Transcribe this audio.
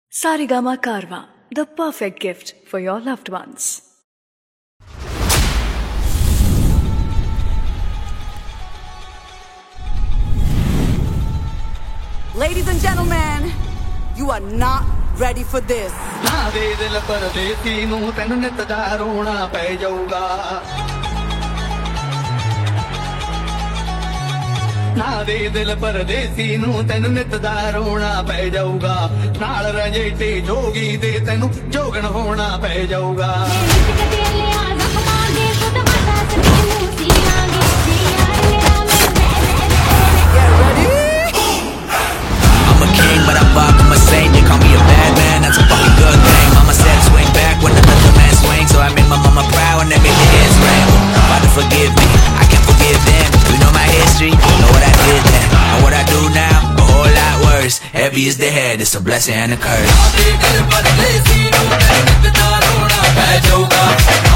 Sarigama Karwa, the perfect gift for your loved ones. Ladies and gentlemen, you are not ready for this. ना दे दिल परदेसी नू तैनू नित दा रोना पै जाऊगा ना दे दिल परदेसी नू तैनू नित दा रोना पै जाऊगा नाल रंजेटे जोगी दे तैनू जोगन होना पै जाऊगा But I fuck with my saint, they call me a bad man, that's a fucking good thing. Mama said swing back when another man swings, so I made my mama proud and they made the hands ring. Father forgive me, I can't forgive them. You know my history, know what I did then. And what I do now, a whole lot worse. Heavy is the head, it's a blessing and a curse.